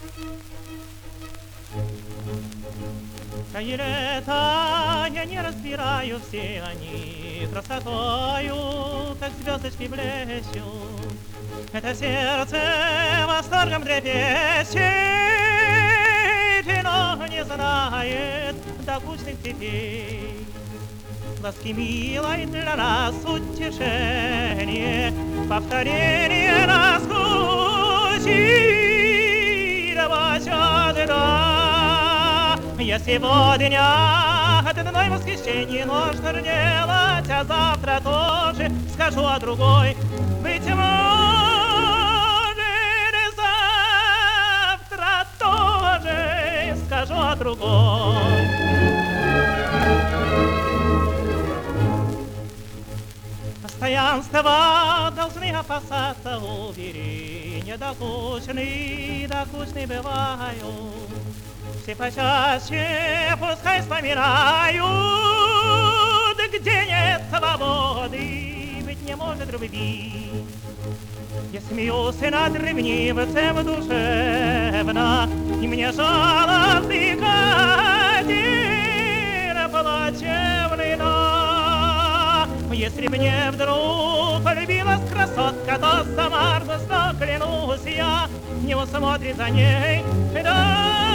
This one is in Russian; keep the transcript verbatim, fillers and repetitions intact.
И лета я не разбираю, все они красотою, как звездочки блещут. Это сердце восторгом трепещет, но не знает докучных цепей. Ласки милой для нас утешение, повторение наскучило да. Я сегодня от одной восхищения нож делать, а завтра тоже скажу о другой. Быть может, завтра тоже скажу о другой. Постоянства должны опасаться уверения, докучны, докучны бывают. Все почаще пускай вспоминают, где нет свободы, быть не может любви. Я смеюсь над ревнивцем душевно, и мне жалобный катер плачевный, но если мне вдруг полюбилась красотка, то сама радостно клянусь я, не усмотрит за ней, да.